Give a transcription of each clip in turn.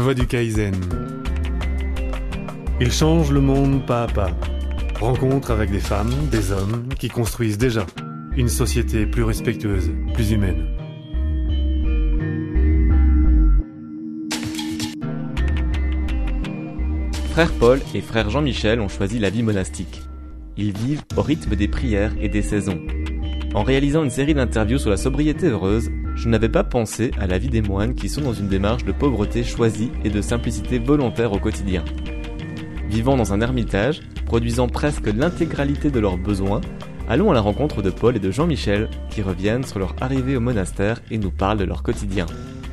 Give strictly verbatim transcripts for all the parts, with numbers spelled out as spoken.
voie du Kaizen. Il change le monde pas à pas. Rencontre avec des femmes, des hommes qui construisent déjà une société plus respectueuse, plus humaine. Frère Paul et frère Jean-Michel ont choisi la vie monastique. Ils vivent au rythme des prières et des saisons. En réalisant une série d'interviews sur la sobriété heureuse, je n'avais pas pensé à la vie des moines qui sont dans une démarche de pauvreté choisie et de simplicité volontaire au quotidien. Vivant dans un ermitage, produisant presque l'intégralité de leurs besoins, allons à la rencontre de Paul et de Jean-Michel qui reviennent sur leur arrivée au monastère et nous parlent de leur quotidien.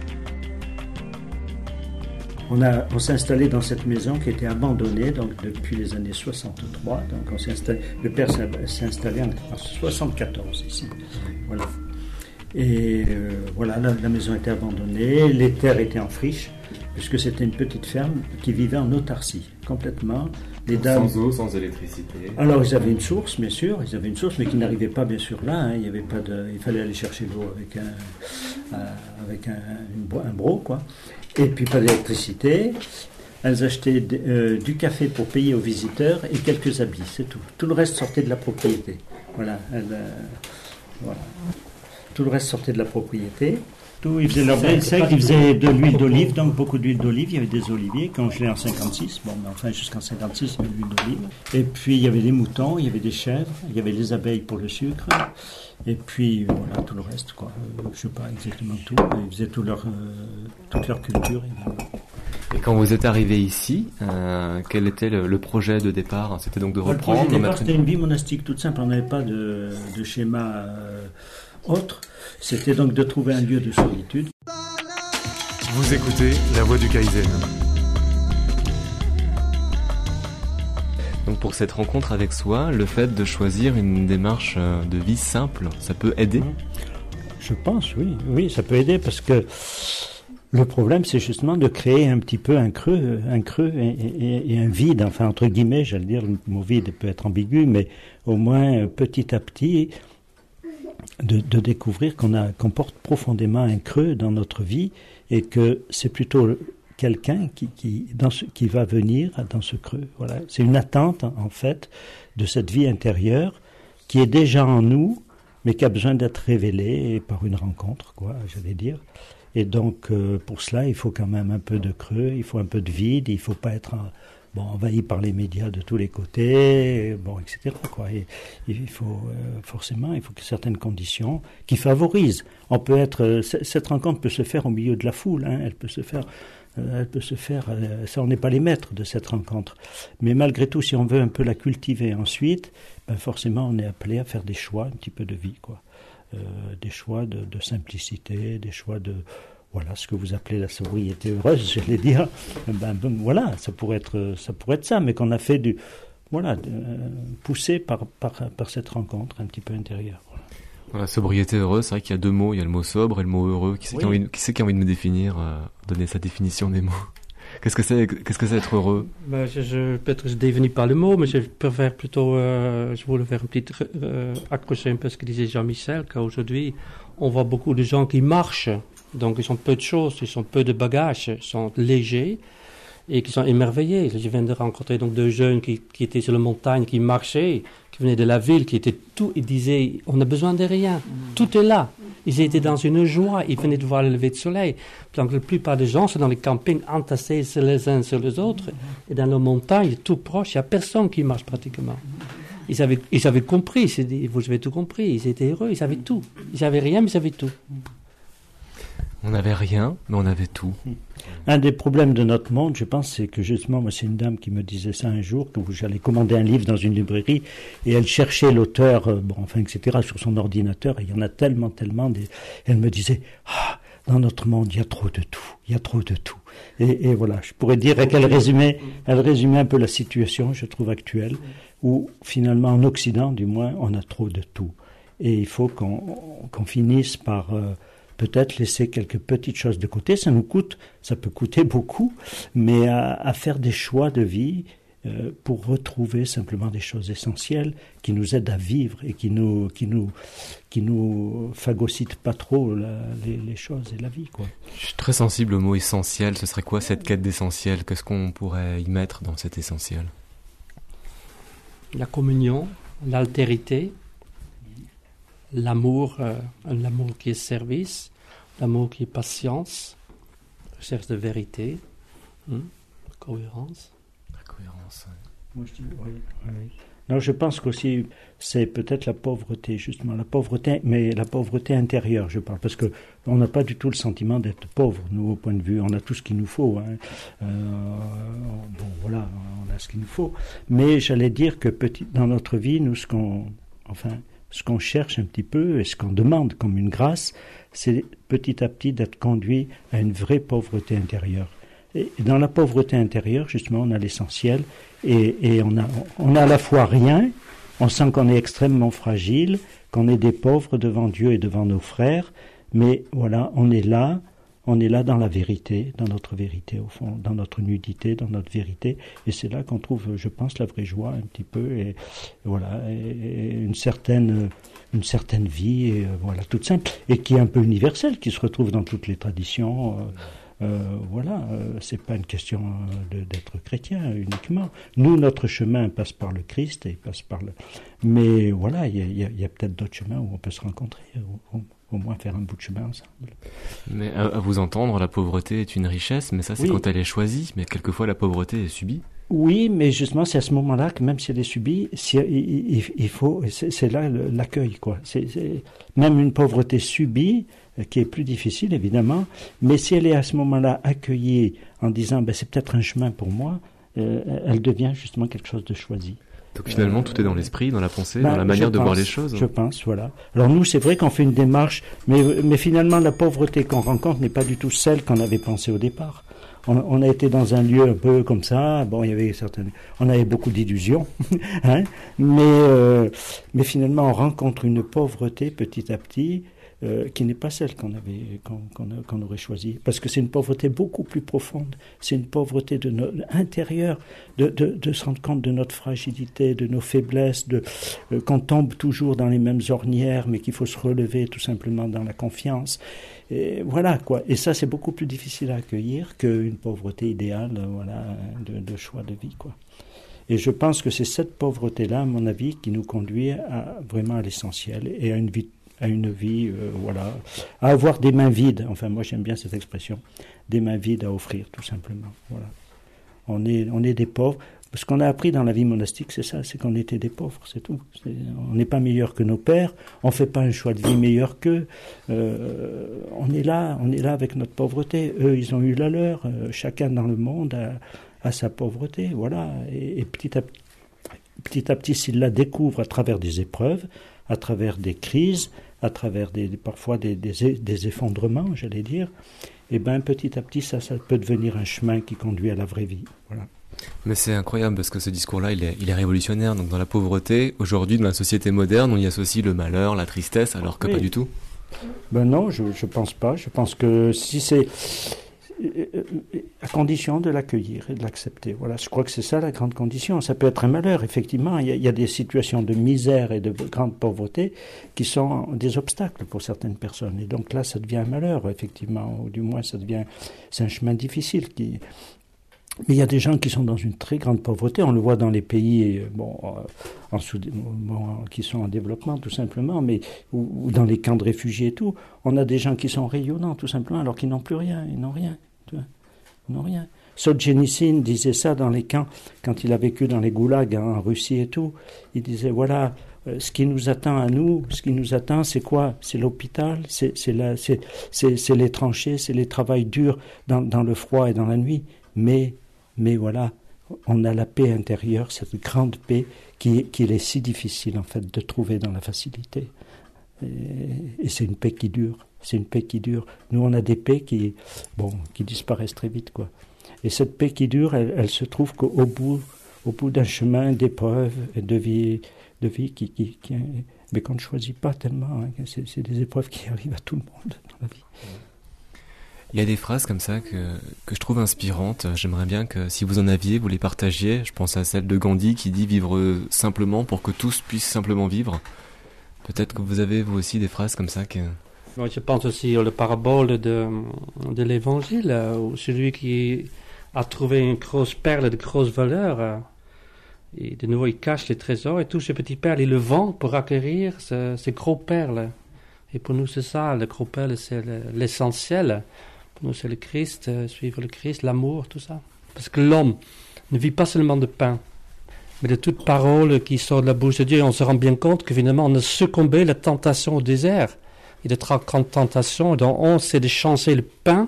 On, a, on s'est installé dans cette maison qui était abandonnée donc depuis les années soixante-trois. Donc on s'est installé, le père s'est, s'est installé en, en soixante-quatorze ici. Voilà. Et euh, voilà, la, la maison était abandonnée, les terres étaient en friche, puisque c'était une petite ferme qui vivait en autarcie, complètement. Les dames... Sans eau, sans électricité. Alors ils avaient une source, bien sûr, ils avaient une source, mais qui n'arrivait pas bien sûr là. Hein. Il y avait pas de, il fallait aller chercher l'eau avec un, euh, avec un, une, un broc, quoi. Et puis pas d'électricité. Elles achetaient de, euh, du café pour payer aux visiteurs et quelques habits, c'est tout. Tout le reste sortait de la propriété. Voilà, elles, euh, voilà. Tout le reste sortait de la propriété. Tout, ils faisaient leur blé sec, ils faisaient de l'huile d'olive, donc beaucoup d'huile d'olive. Il y avait des oliviers congelés en cinquante-six. Bon, mais enfin, jusqu'en cinquante-six, il y avait de l'huile d'olive. Et puis, il y avait des moutons, il y avait des chèvres, il y avait les abeilles pour le sucre. Et puis, voilà, tout le reste, quoi. Euh, je ne sais pas exactement tout. Ils faisaient tout leur, euh, toute leur culture. Et, et quand vous êtes arrivé ici, euh, quel était le, le projet de départ ? C'était donc de reprendre... Le projet de départ, c'était une vie monastique toute simple. On n'avait pas de, de schéma... Euh, autre, c'était donc de trouver un lieu de solitude. Vous écoutez La Voie du Kaizen. Donc pour cette rencontre avec soi, le fait de choisir une démarche de vie simple, ça peut aider ? Je pense, oui. Oui, ça peut aider parce que le problème, c'est justement de créer un petit peu un creux, un creux et, et, et un vide, enfin entre guillemets, j'allais dire, le mot vide peut être ambigu, mais au moins petit à petit... De, de découvrir qu'on a, qu'on porte profondément un creux dans notre vie et que c'est plutôt quelqu'un qui, qui, dans ce, qui va venir dans ce creux. Voilà. C'est une attente, en fait, de cette vie intérieure qui est déjà en nous, mais qui a besoin d'être révélée par une rencontre, quoi, j'allais dire. Et donc, euh, pour cela, il faut quand même un peu de creux, il faut un peu de vide, il ne faut pas être... Un, Bon, envahi par les médias de tous les côtés, bon, et cetera. Quoi. Et, il faut euh, forcément, il faut que certaines conditions qui favorisent. On peut être, cette rencontre peut se faire au milieu de la foule. Hein, elle peut se faire, euh, elle peut se faire. Euh, ça, on n'est pas les maîtres de cette rencontre. Mais malgré tout, si on veut un peu la cultiver ensuite, ben forcément, on est appelé à faire des choix, un petit peu de vie, quoi. Euh, des choix de, de simplicité, des choix de Voilà ce que vous appelez la sobriété heureuse, j'allais dire. Ben, ben voilà, ça pourrait être, ça pourrait être ça, mais qu'on a fait du, voilà, de, euh, poussé par, par, par cette rencontre un petit peu intérieure. Voilà. Voilà, sobriété heureuse, c'est vrai qu'il y a deux mots, il y a le mot sobre et le mot heureux. Qui c'est oui. qui, a envie, qui, c'est qui a envie de me définir, euh, donner sa définition des mots? Qu'est-ce que c'est, qu'est-ce que c'est être heureux? Ben, je, je, peut-être que je définis pas le mot, mais je préfère plutôt, euh, je voulais faire un petit, euh, accrocher un peu ce que disait Jean-Michel, qu'aujourd'hui, on voit beaucoup de gens qui marchent. Donc, ils ont peu de choses, ils ont peu de bagages, ils sont légers et qui sont émerveillés. Je viens de rencontrer donc deux jeunes qui, qui étaient sur la montagne, qui marchaient, qui venaient de la ville, qui étaient tout, ils disaient, on n'a besoin de rien, tout est là. Ils étaient dans une joie, ils venaient de voir le lever de soleil. Donc, la plupart des gens sont dans les campings entassés les uns sur les autres, et dans la montagne, tout proche, il n'y a personne qui marche pratiquement. Ils avaient, ils avaient compris, dit, vous avez tout compris, ils étaient heureux, ils avaient tout. Ils n'avaient rien, mais ils avaient tout. On n'avait rien, mais on avait tout. Un des problèmes de notre monde, je pense, c'est que justement, moi, c'est une dame qui me disait ça un jour, que j'allais commander un livre dans une librairie, et elle cherchait l'auteur, euh, bon, enfin, et cetera, sur son ordinateur, et il y en a tellement, tellement, des... elle me disait, ah, dans notre monde, il y a trop de tout, il y a trop de tout. Et, et voilà, je pourrais dire qu'elle résumait, elle résumait un peu la situation, je trouve, actuelle, où finalement, en Occident, du moins, on a trop de tout. Et il faut qu'on, qu'on finisse par... Euh, peut-être laisser quelques petites choses de côté, ça nous coûte, ça peut coûter beaucoup, mais à, à faire des choix de vie euh, pour retrouver simplement des choses essentielles qui nous aident à vivre et qui nous, qui nous, qui nous phagocytent pas trop la, les, les choses et la vie, quoi. Je suis très sensible au mot essentiel. Ce serait quoi cette quête d'essentiel? Qu'est-ce qu'on pourrait y mettre dans cet essentiel? La communion, l'altérité, l'amour, euh, l'amour qui est service, l'amour qui est patience, recherche de vérité, hein, cohérence. La cohérence. Ouais. Moi, je dis, oui, oui. Non, je pense qu'aussi c'est peut-être la pauvreté, justement, la pauvreté, mais la pauvreté intérieure, je parle, parce que on n'a pas du tout le sentiment d'être pauvre, nous, au point de vue, on a tout ce qu'il nous faut, hein. Euh, bon, voilà, on a ce qu'il nous faut, mais j'allais dire que petit, dans notre vie, nous, ce qu'on, enfin, ce qu'on cherche un petit peu et ce qu'on demande comme une grâce, c'est petit à petit d'être conduit à une vraie pauvreté intérieure. Et dans la pauvreté intérieure, justement, on a l'essentiel et, et on a, on a à la fois rien, on sent qu'on est extrêmement fragile, qu'on est des pauvres devant Dieu et devant nos frères, mais voilà, on est là, on est là dans la vérité, dans notre vérité au fond, dans notre nudité, dans notre vérité, et c'est là qu'on trouve, je pense, la vraie joie un petit peu, et, et voilà, et, et une certaine, une certaine vie, et voilà, toute simple, et qui est un peu universelle, qui se retrouve dans toutes les traditions. Euh, Euh, voilà, euh, c'est pas une question de, d'être chrétien uniquement. Nous, notre chemin passe par le Christ et il passe par le. Mais voilà, il y a, y a peut-être d'autres chemins où on peut se rencontrer, au, au moins faire un bout de chemin ensemble. Mais à, à vous entendre, la pauvreté est une richesse, mais ça c'est oui. Quand elle est choisie. Mais quelquefois la pauvreté est subie. Oui, mais justement, c'est à ce moment-là que même si elle est subie, si, il, il, il faut, c'est, c'est là l'accueil, quoi. C'est, c'est même une pauvreté subie, qui est plus difficile, évidemment, mais si elle est à ce moment-là accueillie en disant ben, c'est peut-être un chemin pour moi, euh, elle devient justement quelque chose de choisi. Donc finalement, euh, tout est dans l'esprit, dans la pensée, ben, dans la manière de pense, voir les choses. Je pense, voilà. Alors nous, c'est vrai qu'on fait une démarche, mais, mais finalement, la pauvreté qu'on rencontre n'est pas du tout celle qu'on avait pensée au départ. On, on a été dans un lieu un peu comme ça, bon, il y avait certaines, on avait beaucoup d'illusions, hein, mais, euh, mais finalement, on rencontre une pauvreté petit à petit, Euh, qui n'est pas celle qu'on avait, qu'on, qu'on, qu'on aurait choisie, parce que c'est une pauvreté beaucoup plus profonde. C'est une pauvreté de notre intérieur, de, de, de se rendre compte de notre fragilité, de nos faiblesses, de euh, qu'on tombe toujours dans les mêmes ornières, mais qu'il faut se relever tout simplement dans la confiance. Et voilà quoi. Et ça, c'est beaucoup plus difficile à accueillir qu'une pauvreté idéale, voilà, de, de choix de vie, quoi. Et je pense que c'est cette pauvreté-là, à mon avis, qui nous conduit à vraiment à l'essentiel et à une vie. à une vie, euh, voilà, à avoir des mains vides. Enfin, moi, j'aime bien cette expression, des mains vides à offrir, tout simplement. Voilà. On est, on est des pauvres. Ce qu'on a appris dans la vie monastique, c'est ça, c'est qu'on était des pauvres, c'est tout. C'est, on n'est pas meilleur que nos pères, on fait pas un choix de vie meilleur qu'eux. Euh, on est là, on est là avec notre pauvreté. Eux, ils ont eu la leur. Euh, chacun dans le monde a, a sa pauvreté, voilà. Et, et petit à petit, petit à petit, s'ils la découvrent à travers des épreuves, à travers des crises, à travers des, parfois des, des, des effondrements, j'allais dire, et ben petit à petit, ça, ça peut devenir un chemin qui conduit à la vraie vie. Voilà. Mais c'est incroyable parce que ce discours-là, il est, il est révolutionnaire. Donc dans la pauvreté, aujourd'hui, dans la société moderne, on y associe le malheur, la tristesse, alors que oui. Pas du tout. Ben non, je je pense pas. Je pense que si c'est à condition de l'accueillir et de l'accepter. Voilà, je crois que c'est ça la grande condition. Ça peut être un malheur, effectivement. Il y a, il y a des situations de misère et de grande pauvreté qui sont des obstacles pour certaines personnes. Et donc là, ça devient un malheur, effectivement. Ou du moins, ça devient, c'est un chemin difficile. Qui... Mais il y a des gens qui sont dans une très grande pauvreté. On le voit dans les pays, bon, en sous, bon, qui sont en développement, tout simplement, mais ou, ou dans les camps de réfugiés et tout. On a des gens qui sont rayonnants, tout simplement, alors qu'ils n'ont plus rien. Ils n'ont rien. Non, rien. Solzhenitsyn disait ça dans les camps, quand il a vécu dans les goulags hein, en Russie et tout. Il disait, voilà, euh, ce qui nous attend à nous, ce qui nous attend, c'est quoi? C'est l'hôpital, c'est, c'est, la, c'est, c'est, c'est les tranchées, c'est les travails durs dans, dans le froid et dans la nuit. Mais, mais voilà, on a la paix intérieure, cette grande paix qui, qu'il est si difficile, en fait, de trouver dans la facilité. Et, et c'est une paix qui dure. C'est une paix qui dure. Nous, on a des paix qui, bon, qui disparaissent très vite, quoi. Et cette paix qui dure, elle, elle se trouve qu'au bout, au bout d'un chemin d'épreuves et de vie, de vie qui, qui, qui, mais qu'on ne choisit pas tellement. Hein. C'est, c'est des épreuves qui arrivent à tout le monde dans la vie. Il y a des phrases comme ça que, que je trouve inspirantes. J'aimerais bien que si vous en aviez, vous les partagiez. Je pense à celle de Gandhi qui dit vivre simplement pour que tous puissent simplement vivre. Peut-être que vous avez vous aussi des phrases comme ça que... Moi, je pense aussi à la parabole de, de l'évangile, où celui qui a trouvé une grosse perle de grosse valeur, et de nouveau il cache les trésors, et tous ces petits perles, il le vend pour acquérir ce, ces gros perles. Et pour nous, c'est ça, le gros perle, c'est le, l'essentiel. Pour nous, c'est le Christ, euh, suivre le Christ, l'amour, tout ça. Parce que l'homme ne vit pas seulement de pain, mais de toute parole qui sort de la bouche de Dieu. Et on se rend bien compte que finalement, on a succombé à la tentation au désert. Et de trente tentations, dont on sait de changer le pain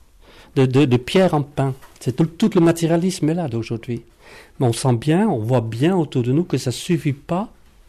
de, de, de pierre en pain. C'est tout, tout le matérialisme est là d'aujourd'hui. Mais on sent bien, on voit bien autour de nous que ça ne suffit pas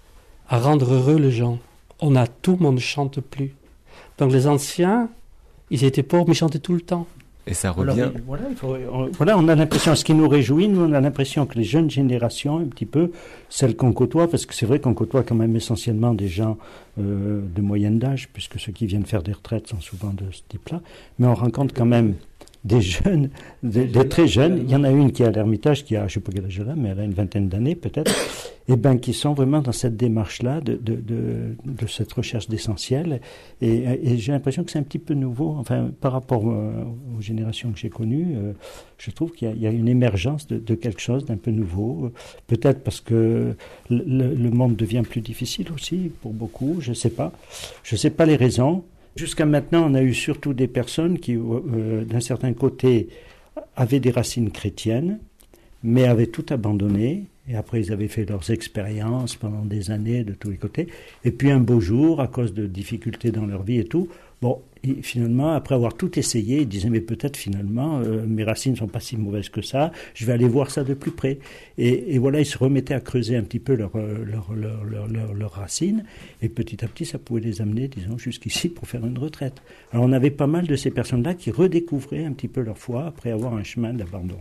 à rendre heureux les gens. On a tout, mais on ne chante plus. Donc les anciens, ils étaient pauvres, mais ils chantaient tout le temps. Et ça revient. Alors, voilà, il faut, on, voilà, on a l'impression, ce qui nous réjouit, nous, on a l'impression que les jeunes générations, un petit peu, celles qu'on côtoie, parce que c'est vrai qu'on côtoie quand même essentiellement des gens euh, de moyenne d'âge, puisque ceux qui viennent faire des retraites sont souvent de ce type-là, mais on rencontre quand même des jeunes, des, des très jeunes. Il y en a une qui est à l'Ermitage, qui a, je ne sais pas quel âge elle a, mais elle a une vingtaine d'années peut-être, et ben qui sont vraiment dans cette démarche-là de, de, de, de cette recherche d'essentiel. Et, et j'ai l'impression que c'est un petit peu nouveau, enfin par rapport euh, aux générations que j'ai connues, euh, je trouve qu'il y a, il y a une émergence de, de quelque chose d'un peu nouveau. Peut-être parce que le, le monde devient plus difficile aussi pour beaucoup, je ne sais pas. Je ne sais pas les raisons. Jusqu'à maintenant, on a eu surtout des personnes qui, euh, d'un certain côté, avaient des racines chrétiennes, mais avaient tout abandonné. Et après, ils avaient fait leurs expériences pendant des années de tous les côtés. Et puis, un beau jour, à cause de difficultés dans leur vie et tout, bon, et finalement, après avoir tout essayé, ils disaient, mais peut-être finalement, euh, mes racines ne sont pas si mauvaises que ça, je vais aller voir ça de plus près. Et, et voilà, ils se remettaient à creuser un petit peu leurs leur, leur, leur, leur, leur racines, et petit à petit, ça pouvait les amener, disons, jusqu'ici pour faire une retraite. Alors, on avait pas mal de ces personnes-là qui redécouvraient un petit peu leur foi après avoir un chemin d'abandon.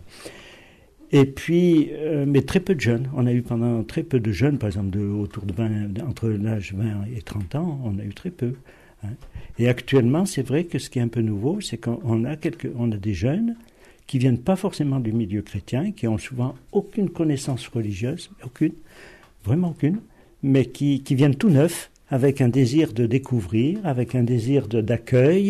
Et puis, euh, mais très peu de jeunes. On a eu pendant très peu de jeunes, par exemple, de, autour de vingt, entre l'âge vingt et trente ans, on a eu très peu. Hein. Et actuellement, c'est vrai que ce qui est un peu nouveau, c'est qu'on a, quelques, on a des jeunes qui viennent pas forcément du milieu chrétien, qui ont souvent aucune connaissance religieuse, aucune, vraiment aucune, mais qui, qui viennent tout neufs, avec un désir de découvrir, avec un désir de, d'accueil.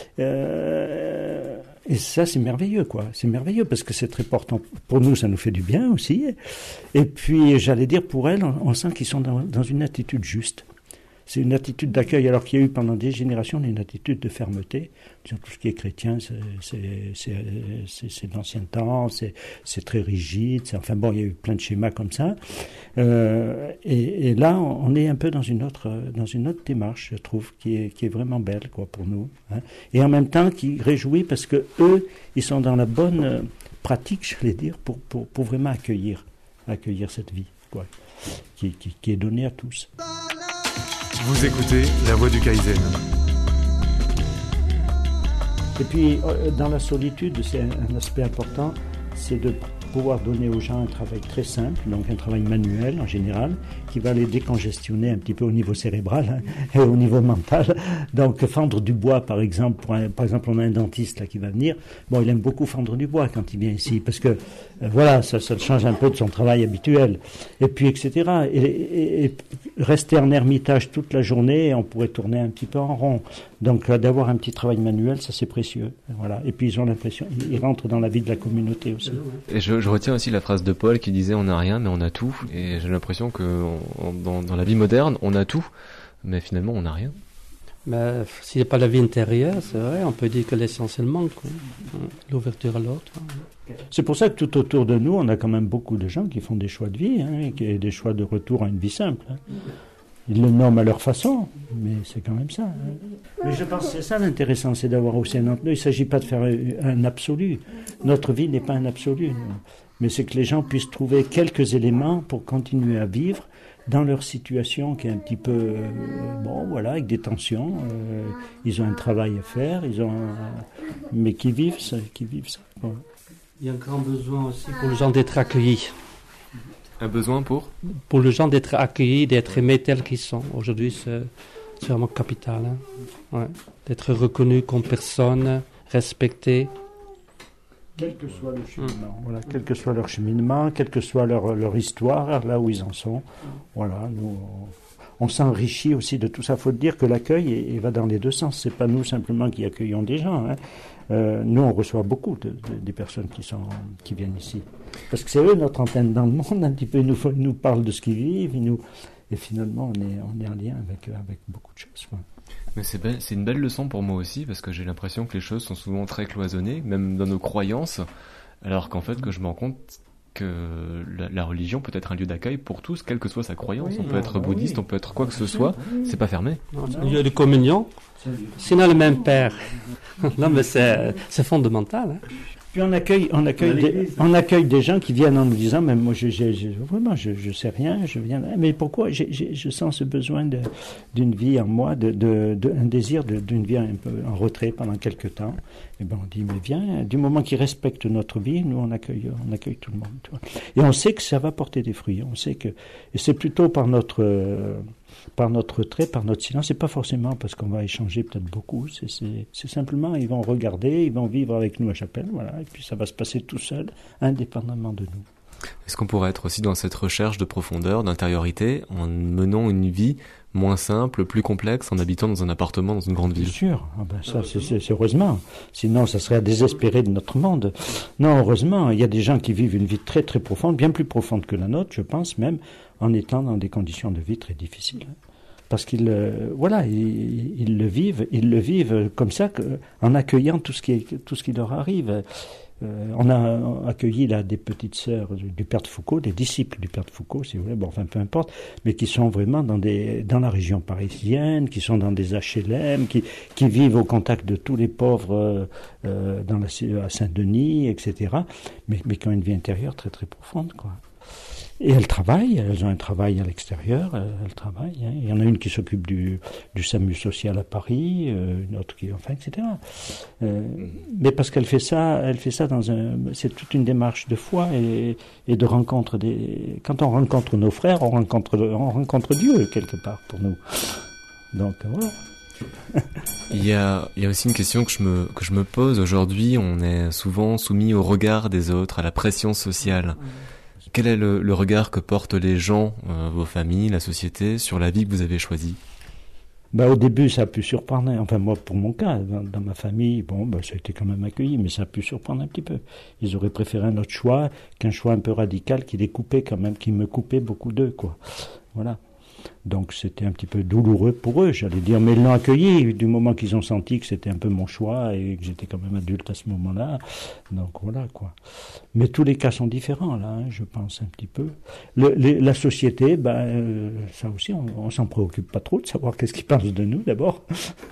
Euh, et ça, c'est merveilleux, quoi. C'est merveilleux parce que c'est très important. Pour nous, ça nous fait du bien aussi. Et puis, j'allais dire, pour elles, on, on sent qu'ils sont dans, dans une attitude juste. C'est une attitude d'accueil, alors qu'il y a eu pendant des générations une attitude de fermeté. Tout ce qui est chrétien, c'est, c'est, c'est, c'est, c'est de l'ancien temps, c'est, c'est très rigide. C'est, enfin bon, il y a eu plein de schémas comme ça. Euh, et, et là, on est un peu dans une autre, dans une autre démarche, je trouve, qui est, qui est vraiment belle, quoi, pour nous. Hein. Et en même temps, qui réjouit parce que eux, ils sont dans la bonne pratique, j'allais dire, pour, pour, pour vraiment accueillir, accueillir cette vie, quoi, qui, qui, qui est donnée à tous. Vous écoutez La Voix du Kaizen. Et puis, dans la solitude, c'est un aspect important, c'est de pouvoir donner aux gens un travail très simple, donc un travail manuel en général, qui va les décongestionner un petit peu au niveau cérébral hein, et au niveau mental. Donc fendre du bois, par exemple, pour un, par exemple, on a un dentiste là qui va venir. Bon, il aime beaucoup fendre du bois quand il vient ici, parce que euh, voilà, ça, ça change un peu de son travail habituel. Et puis, et cetera. Et, et, et rester en ermitage toute la journée, on pourrait tourner un petit peu en rond. Donc, euh, d'avoir un petit travail manuel, ça c'est précieux. Voilà. Et puis, ils ont l'impression, ils, ils rentrent dans la vie de la communauté aussi. Et je, je retiens aussi la phrase de Paul qui disait on n'a rien, mais on a tout. Et j'ai l'impression que on, dans, dans la vie moderne, on a tout, mais finalement, on n'a rien. Mais s'il n'y a pas la vie intérieure, c'est vrai, on peut dire que l'essentiel manque, quoi. L'ouverture à l'autre. C'est pour ça que tout autour de nous, on a quand même beaucoup de gens qui font des choix de vie, hein, et des choix de retour à une vie simple. Hein. Ils le nomment à leur façon, mais c'est quand même ça. Hein. Mais je pense que c'est ça l'intéressant, c'est d'avoir aussi un entre nous. Il ne s'agit pas de faire un absolu. Notre vie n'est pas un absolu. Non. Mais c'est que les gens puissent trouver quelques éléments pour continuer à vivre dans leur situation qui est un petit peu, euh, bon voilà, avec des tensions. Euh, ils ont un travail à faire, ils ont, un, mais qui vivent ça, qui vivent ça. Bon. Il y a un grand besoin aussi pour les gens d'être accueillis. Un besoin pour Pour les gens d'être accueillis, d'être aimés tels qu'ils sont. Aujourd'hui, c'est, c'est vraiment capital. Hein. Ouais. D'être reconnus comme personne, respecter. Quel que soit le cheminement, mmh. voilà, quel que soit leur cheminement, quelle que soit leur, leur histoire, là où ils en sont, voilà, nous, on, on s'enrichit aussi de tout ça. Il faut dire que l'accueil il, il va dans les deux sens. C'est pas nous simplement qui accueillons des gens. Hein. Euh, nous, on reçoit beaucoup de, de, des personnes qui sont, qui viennent ici, parce que c'est eux notre antenne dans le monde. Un petit peu, ils nous, ils nous parlent de ce qu'ils vivent, ils nous, et finalement, on est, on est en lien avec, avec beaucoup de choses. Quoi. Mais c'est, belle, c'est une belle leçon pour moi aussi, parce que j'ai l'impression que les choses sont souvent très cloisonnées, même dans nos croyances, alors qu'en fait, que je me rends compte que la, la religion peut être un lieu d'accueil pour tous, quelle que soit sa croyance. Oui, on peut être bah bouddhiste, oui. on peut être quoi que ce soit, oui. c'est pas fermé. Non, il y a de communion, sinon le même père. Non, mais c'est, c'est fondamental. Hein. Puis on accueille, on accueille, des, on accueille des gens qui viennent en nous disant, même moi, je, je, je, vraiment, je, je sais rien, je viens, mais pourquoi j'ai, j'ai, je sens ce besoin de, d'une vie en moi, de, de, de, un désir de, d'une vie un peu en retrait pendant quelques temps. Et ben on dit, mais viens, du moment qu'ils respectent notre vie, nous on accueille, on accueille tout le monde. Tu vois. Et on sait que ça va porter des fruits. On sait que, et c'est plutôt par notre, euh, par notre trait, par notre silence. C'est pas forcément parce qu'on va échanger peut-être beaucoup. C'est, c'est, c'est simplement, ils vont regarder, ils vont vivre avec nous à Chapelle, voilà. Et puis ça va se passer tout seul, indépendamment de nous. Est-ce qu'on pourrait être aussi dans cette recherche de profondeur, d'intériorité, en menant une vie moins simple, plus complexe, en habitant dans un appartement dans une grande ville? Bien sûr, ah ben ça c'est, c'est, c'est heureusement. Sinon, ça serait à désespérer de notre monde. Non, heureusement, il y a des gens qui vivent une vie très très profonde, bien plus profonde que la nôtre, je pense même, en étant dans des conditions de vie très difficiles. Parce qu'ils, euh, voilà, ils, ils le vivent, ils le vivent comme ça, que, en accueillant tout ce qui, tout ce qui leur arrive. Euh, on a accueilli là des petites sœurs du Père de Foucault, des disciples du Père de Foucault, si vous voulez, bon, enfin peu importe, mais qui sont vraiment dans des, dans la région parisienne, qui sont dans des H L M, qui, qui vivent au contact de tous les pauvres euh, dans la, à Saint-Denis, et cetera. Mais, mais qui ont une vie intérieure très très profonde, quoi. Et elles travaillent, elles ont un travail à l'extérieur, elles travaillent. Hein. Il y en a une qui s'occupe du, du SAMU social à Paris, euh, une autre qui, enfin, et cetera. Euh, mais parce qu'elle fait ça, elle fait ça dans un, c'est toute une démarche de foi et, et de rencontre des. Quand on rencontre nos frères, on rencontre, on rencontre Dieu quelque part pour nous. Donc voilà. Il y a, il y a aussi une question que je me, que je me pose aujourd'hui. On est souvent soumis au regard des autres, à la pression sociale. Quel est le, le regard que portent les gens, euh, vos familles, la société, sur la vie que vous avez choisie? Bah, au début, ça a pu surprendre. Enfin, moi, pour mon cas, dans, dans ma famille, bon, bah, ça a été quand même accueilli, mais ça a pu surprendre un petit peu. Ils auraient préféré un autre choix qu'un choix un peu radical qui les coupait quand même, qui me coupait beaucoup d'eux, quoi. Voilà. Donc c'était un petit peu douloureux pour eux, j'allais dire, mais ils l'ont accueilli du moment qu'ils ont senti que c'était un peu mon choix et que j'étais quand même adulte à ce moment-là. Donc voilà, quoi. Mais tous les cas sont différents, là, hein, je pense un petit peu. Le, les, la société, ben, euh, ça aussi, on, on s'en préoccupe pas trop de savoir qu'est-ce qu'ils pensent de nous, d'abord.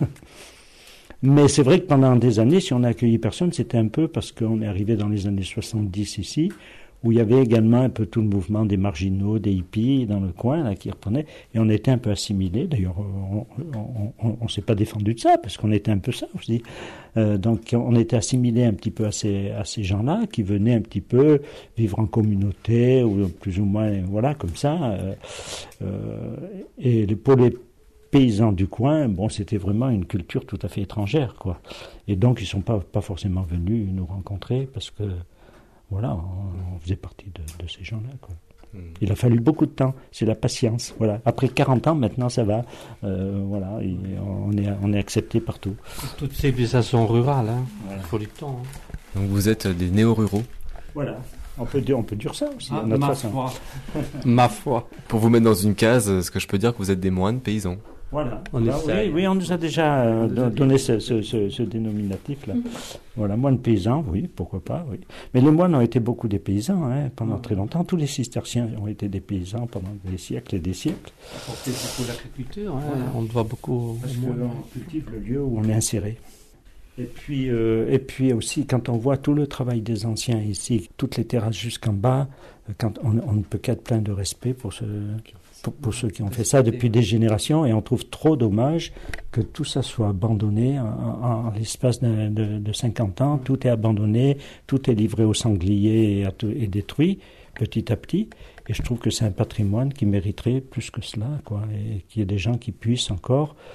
Mais c'est vrai que pendant des années, si on n'a accueilli personne, c'était un peu parce qu'on est arrivé dans les années soixante-dix ici, où il y avait également un peu tout le mouvement des marginaux, des hippies dans le coin, là, qui reprenaient, et on était un peu assimilés. D'ailleurs, on, on, on, on s'est pas défendu de ça, parce qu'on était un peu ça aussi. Euh, donc, on était assimilés un petit peu à ces, à ces gens-là, qui venaient un petit peu vivre en communauté, ou plus ou moins, voilà, comme ça. Euh, euh, et pour les paysans du coin, bon, c'était vraiment une culture tout à fait étrangère, quoi. Et donc, ils sont pas, pas forcément venus nous rencontrer, parce que voilà, on, on faisait partie de, de ces gens-là, quoi. Mmh. Il a fallu beaucoup de temps, c'est la patience. Voilà. Après quarante ans, maintenant, ça va. Euh, voilà, et on est, on est accepté partout. Toutes ces civilisations rurales, hein. Voilà. Il faut du temps. Hein. Donc vous êtes des néo-ruraux. Voilà. On peut dire, on peut dire ça aussi. Ah, à notre ma façon. foi. Ma foi. Pour vous mettre dans une case, est-ce que je peux dire que vous êtes des moines paysans? Voilà. On ah, oui, oui, on nous a déjà euh, donné ce, ce, ce, ce dénominatif-là. Voilà, moines paysans, oui, pourquoi pas, oui. Mais les moines ont été beaucoup des paysans, hein, pendant très longtemps. Tous les cisterciens ont été des paysans pendant des siècles et des siècles. C'est beaucoup l'agriculture, hein. Voilà. On doit beaucoup. Parce qu'on cultive le lieu où on est inséré. Et puis, euh, et puis aussi, quand on voit tout le travail des anciens ici, toutes les terrasses jusqu'en bas, quand on, on ne peut qu'être plein de respect pour ce. Pour, pour ceux qui ont fait ça depuis des générations, et on trouve trop dommage que tout ça soit abandonné en, en, en l'espace de, de, de cinquante ans. Tout est abandonné, tout est livré aux sangliers et, à, et détruit petit à petit. Et je trouve que c'est un patrimoine qui mériterait plus que cela, quoi, et qu'il y ait des gens qui puissent encore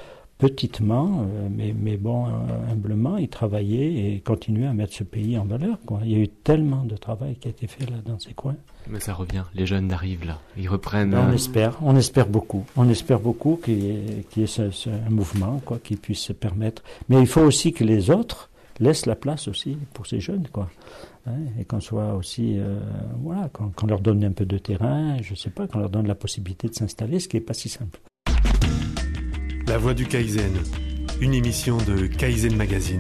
petitement, euh, mais, mais bon, euh, humblement, ils travaillaient et continuaient à mettre ce pays en valeur, quoi. Il y a eu tellement de travail qui a été fait là dans ces coins. Mais ça revient, les jeunes arrivent là, ils reprennent... Ben, on euh... espère, on espère beaucoup. On espère beaucoup qu'il y ait, qu'il y ait ce, ce, un mouvement, quoi, qui puisse se permettre. Mais il faut aussi que les autres laissent la place aussi pour ces jeunes, quoi. Hein, et qu'on soit aussi, euh, voilà, qu'on, qu'on leur donne un peu de terrain, je sais pas, qu'on leur donne la possibilité de s'installer, ce qui est pas si simple. La Voix du Kaizen, une émission de Kaizen Magazine.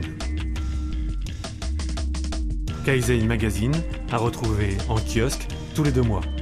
Kaizen Magazine à retrouver en kiosque tous les deux mois.